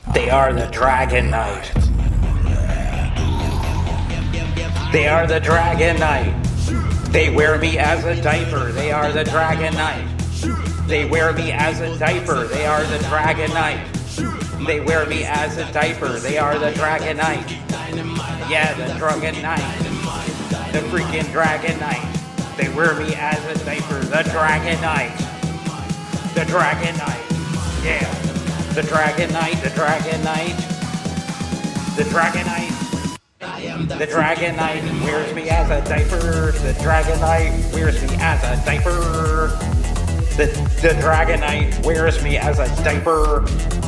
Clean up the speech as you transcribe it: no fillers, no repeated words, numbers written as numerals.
They are the Dragon Knight. They are the Dragon Knight. They wear me as a diaper. They are the Dragon Knight. They wear me as a diaper. They are the Dragon Knight. They wear me as a diaper. They are the Dragon Knight. Yeah, the Dragon Knight. The freaking Dragon Knight. They wear me as a diaper. The Dragon Knight. The Dragon Knight. Yeah. The Dragon Knight. The Dragon Knight. The Dragon Knight. The Dragon Knight wears me as a diaper. The Dragon Knight wears me as a diaper. The Dragon Knight wears me as a diaper.